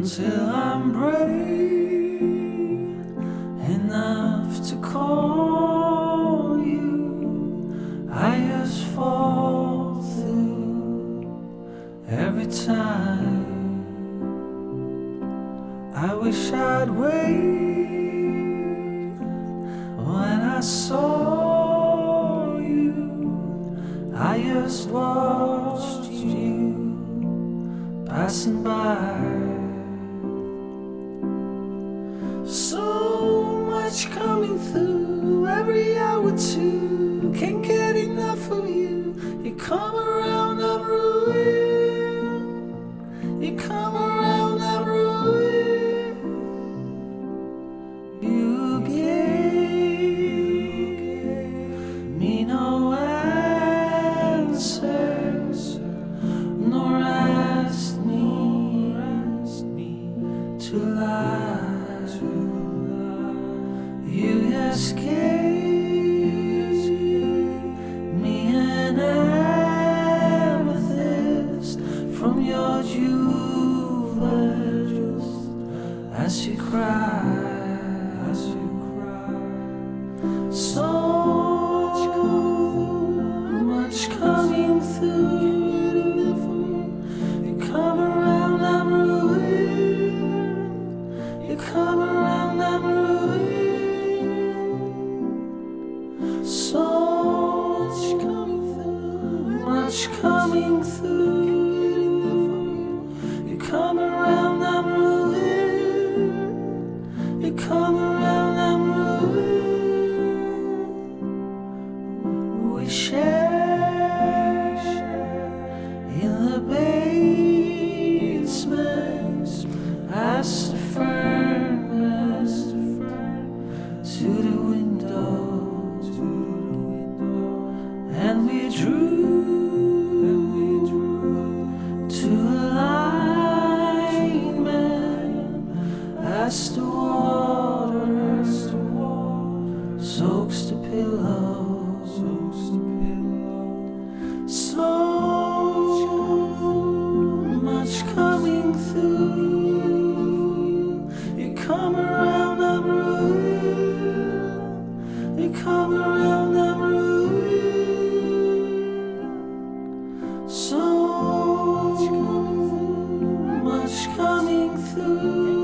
until I'm brave enough to call you. I just fall through every time. I wish I'd wait when I saw you. I just watched you passing by. So much coming through every hour too. Can't get enough of you. You come around, I'm ruined. You come around, I'm ruined. You gave me no answers, nor asked me to lie. You just gave me an amethyst from your jewelers as you cried. So much coming through. You come around, I'm ruined. You come around, I'm ruined. So much coming through. You come around, I'm ruined. You come around, I'm ruined. We share in the basement as the furnace to the window, and we drew to alignment as the water soaks the pillow. So much coming through. You come around, I'm ruined. You come around, I'm ruined. So much coming through.